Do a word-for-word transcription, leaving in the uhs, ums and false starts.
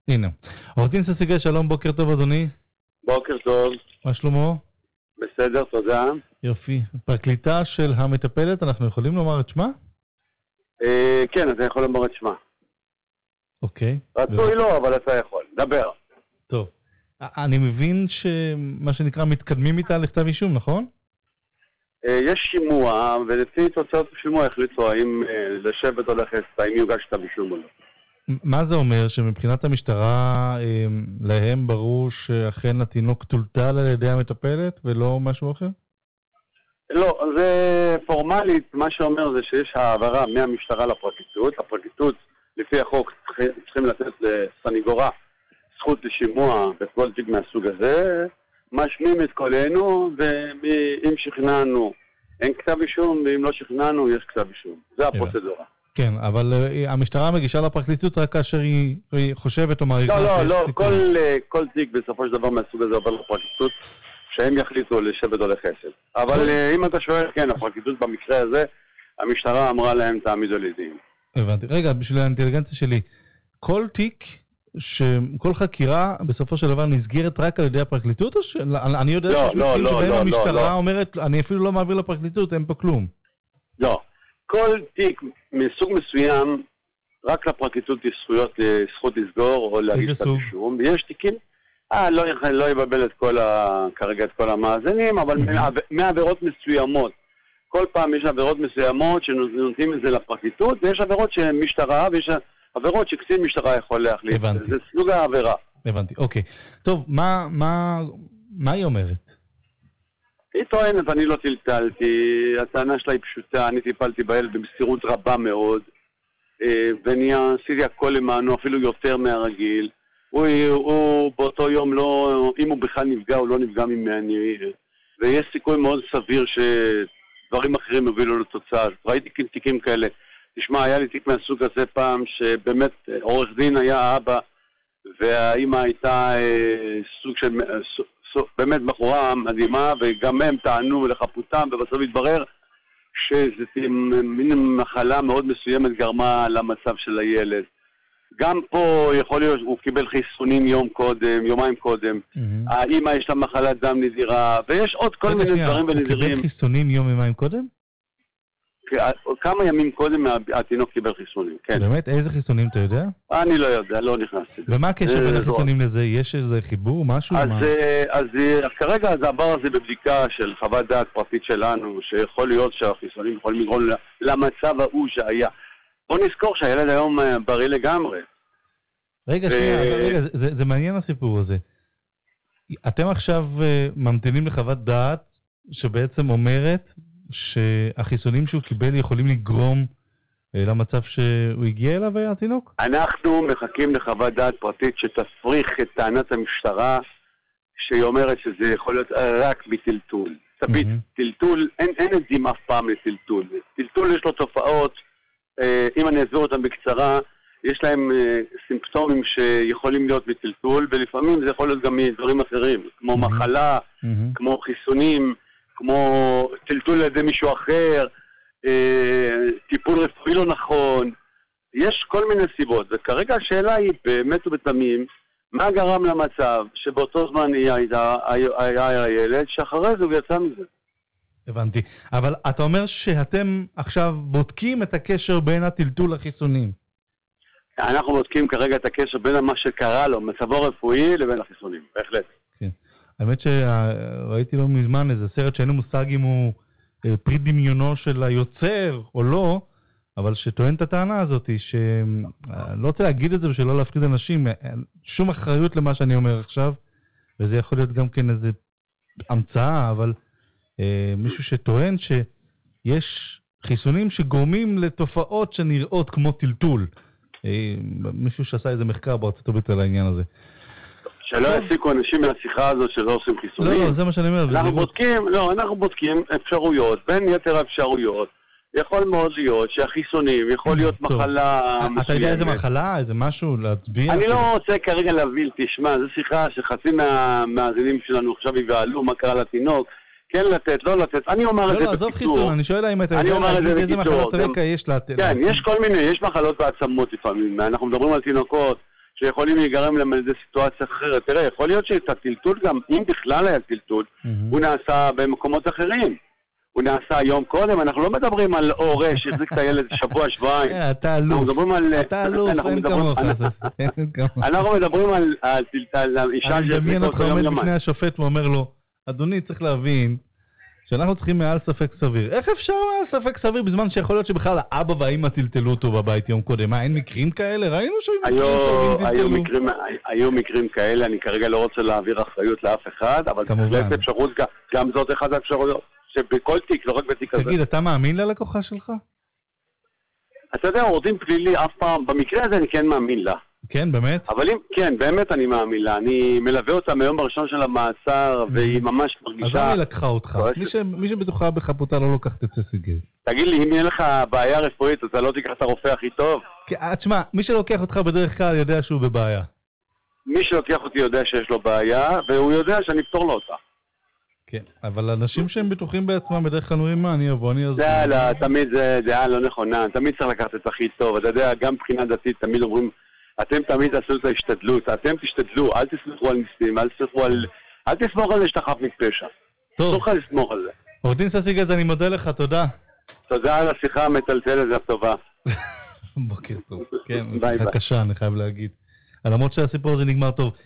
הנה. עורך דין ססיגל, שלום, בוקר טוב אדוני. בוקר טוב. מה שלמה? בסדר, תודה. יופי. פרקליטה של המטפלת, אנחנו יכולים לומר את שמה? אה, כן, אתה יכול לומר את שמה. אוקיי. רצוי לא, אבל אתה יכול. דבר. טוב. אני מבין שמה שנקרא מתקדמים איתה לכתב אישום, נכון? אה, יש שימוע, ולפי תוצאות השימוע החליטו האם אה, לשבת או לחסת, האם יוגש כתב אישום או לא. מה זה אומר? שמבחינת המשטרה אה, להם ברור שאכן התינוק טולטל על ידי המטפלת ולא משהו אחר? לא, זה פורמלית, מה שאומר זה שיש העברה מהמשטרה לפרקליטות. הפרקליטות, לפי החוק, צריכים לתת לסניגורה זכות לשימוע בכל תיק מהסוג הזה, משמיעים את קולנו, ואם שכנענו אין כתב אישום, ואם לא שכנענו יש כתב אישום. זה הפרוצדורה. כן, אבל uh, המשטרה מגישה לפרקליטות רק כאשר היא, היא חושבת או מעריכה... לא, לא, לא, כל, uh, כל תיק בסופו של דבר מהסוג הזה עובר לפרקליטות, שהם יחליטו לשבת או לחסד. אבל uh, אם אתה שואל, כן, הפרקליטות במקרה הזה, המשטרה אמרה להם תעמידו לדין. הבנתי. רגע, בשביל האינטליגנציה שלי, כל תיק, כל חקירה בסופו של דבר נסגרת רק על ידי הפרקליטות? או ש... אני יודע לא, שיש לא, מקרים לא, שבהם לא, המשטרה לא, לא. אומרת, אני אפילו לא מעביר לפרקליטות, אין פה כלום. לא. כל תיק מסוג מסוים, רק לפרקליטות יש זכויות, זכות לסגור או להגיש את אישום. ויש תיקים, אה, לא, לא יבבל את כל ה, כרגע את כל המאזנים, אבל מעבירות מסוימות. כל פעם יש עבירות מסוימות שנותנים את זה לפרקליטות, ויש עבירות שהן משטרה, ויש עבירות שקצין משטרה יכול להחליט. הבנתי. זה סוג העבירה. הבנתי, אוקיי. טוב, מה, מה, מה היא אומרת? היא טוענת, אני לא טלטלתי, הטענה שלה היא פשוטה, אני טיפלתי בילד במסירות רבה מאוד, ואני עשיתי הכל למענו, אפילו יותר מהרגיל. הוא, הוא באותו יום לא, אם הוא בכלל נפגע, הוא לא נפגע ממני, ויש סיכוי מאוד סביר שדברים אחרים יובילו לתוצאה. ראיתי תיקים כאלה. תשמע, היה לי תיק מהסוג הזה פעם, שבאמת עורך דין היה אבא, והאמא הייתה אה, סוג של... באמת בחורה מדהימה, וגם הם טענו לחפותם, ובסוף התברר שזה מין מחלה מאוד מסוימת גרמה למצב של הילד. גם פה יכול להיות, הוא קיבל חיסונים יום קודם, יומיים קודם, mm-hmm. האמא יש לה מחלת דם נדירה, ויש עוד כל מיני שנייה, דברים ונדירים. הוא קיבל חיסונים יום יומיים קודם? כמה ימים קודם התינוק קיבל חיסונים, כן. באמת? איזה חיסונים אתה יודע? אני לא יודע, לא נכנסתי. ומה הקשר בין החיסונים לזה? יש איזה חיבור, משהו? אז, אז כרגע הדבר הזה בבדיקה של חוות דעת פרטית שלנו, שיכול להיות שהחיסונים יכולים לגרום למצב ההוא שהיה. בוא נזכור שהילד היום בריא לגמרי. רגע, שנייה, רגע, זה, זה מעניין הסיפור הזה. אתם עכשיו ממתינים לחוות דעת שבעצם אומרת שהחיסונים שהוא קיבל יכולים לגרום למצב שהוא הגיע אליו התינוק? אנחנו מחכים לחוות דעת פרטית שתפריך את טענת המשטרה, שהיא אומרת שזה יכול להיות רק בטלטול. תביט, טלטול, אין, אין עדים אף פעם לטלטול. טלטול יש לו תופעות, אם אני אעזור אותם בקצרה, יש להם סימפטומים שיכולים להיות בטלטול, ולפעמים זה יכול להיות גם מדברים אחרים, כמו מחלה, כמו חיסונים, כמו טלטול על ידי מישהו אחר, טיפול רפואי לא נכון, יש כל מיני סיבות, וכרגע השאלה היא באמת ובתמים, מה גרם למצב שבאותו זמן היה הילד, שאחרי זה הוא יצא מזה. הבנתי, אבל אתה אומר שאתם עכשיו בודקים את הקשר בין הטלטול לחיסונים. אנחנו בודקים כרגע את הקשר בין מה שקרה לו, מצבו רפואי, לבין החיסונים, בהחלט. כן. האמת שראיתי לא מזמן איזה סרט שאין לי מושג אם הוא פרי דמיונו של היוצר או לא, אבל שטוען את הטענה הזאת, שלא רוצה להגיד את זה ושלא להפחיד אנשים, שום אחריות למה שאני אומר עכשיו, וזה יכול להיות גם כן איזה המצאה, אבל אה, מישהו שטוען שיש חיסונים שגורמים לתופעות שנראות כמו טלטול. אה, מישהו שעשה איזה מחקר בארצות הברית על העניין הזה. שלא יסיקו אנשים מהשיחה הזאת שלא עושים חיסונים. לא, לא, זה מה שאני אומר. אנחנו בודקים, לא, אנחנו בודקים אפשרויות, בין יתר האפשרויות. יכול מאוד להיות שהחיסונים, יכול להיות מחלה מסוימת. אתה יודע איזה מחלה, איזה משהו להצביע? אני לא רוצה כרגע להבין, תשמע, זו שיחה שחצי מהמאזינים שלנו עכשיו יגאלו מה קרה לתינוק, כן לתת, לא לתת, אני אומר את זה בקיצור. לא, לא, עזוב חיסון, אני שואל אם אתה יודע להגיד איזה מחלות רקע יש לתת. כן, יש כל מיני, יש מחלות בעצמות לפעמים, אנחנו מדברים על תינוקות, שיכולים להיגרם להם על איזה סיטואציה אחרת. תראה, יכול להיות שאת הטלטול גם, אם בכלל היה טלטול, הוא נעשה במקומות אחרים. הוא נעשה יום קודם, אנחנו לא מדברים על הורה שהחזיק את הילד שבוע, שבועיים. אתה אלוף, אתה אלוף, אין כמוך. אנחנו מדברים על אישה אני מדמיין אותך עומד בפני השופט ואומר לו, אדוני צריך להבין שאנחנו צריכים מעל ספק סביר. איך אפשר מעל ספק סביר בזמן שיכול להיות שבכלל האבא והאמא טלטלו אותו בבית יום קודם? מה, אין מקרים כאלה? ראינו שהיו מקרים היו מקרים כאלה, אני כרגע לא רוצה להעביר אחריות לאף אחד, אבל בהחלט אפשרות, גם זאת אחת האפשרויות. שבכל תיק, לא רק בתיק הזה. תגיד, אתה מאמין ללקוחה שלך? אתה יודע, עורך פלילי אף פעם, במקרה הזה אני כן מאמין לה. כן, באמת? אבל אם, כן, באמת אני מאמין לה. אני מלווה אותה מיום הראשון של המעצר, והיא ממש מרגישה... אז למה היא לקחה אותך? מי שבטוחה בחפותה לא לוקח את סיגל. תגיד לי, אם יהיה לך בעיה רפואית, אתה לא תיקח את הרופא הכי טוב? תשמע, מי שלוקח אותך בדרך כלל יודע שהוא בבעיה. מי שלוקח אותי יודע שיש לו בעיה, והוא יודע שאני אפתור לו אותה. כן, אבל אנשים שהם בטוחים בעצמם בדרך כלל אומרים מה, אני אבוא, אני אעזור. לא, לא, תמיד זה דעה לא נכונה, תמיד צריך לקחת את הכי טוב, אתה יודע, גם מבחינה דתית תמיד אומרים, אתם תמיד תעשו את ההשתדלות, אתם תשתדלו, אל תסמכו על ניסים, אל תסמכו על... אל תסמוך על זה שאתה חף מפשע. טוב. תוכל לסמוך על זה. עורך דין ששי גז, אני מודה לך, תודה. תודה על השיחה המטלטלת והטובה. בוקר טוב. כן, שיחה קשה, אני חייב להגיד. למרות שהסיפור הזה נגמר טוב.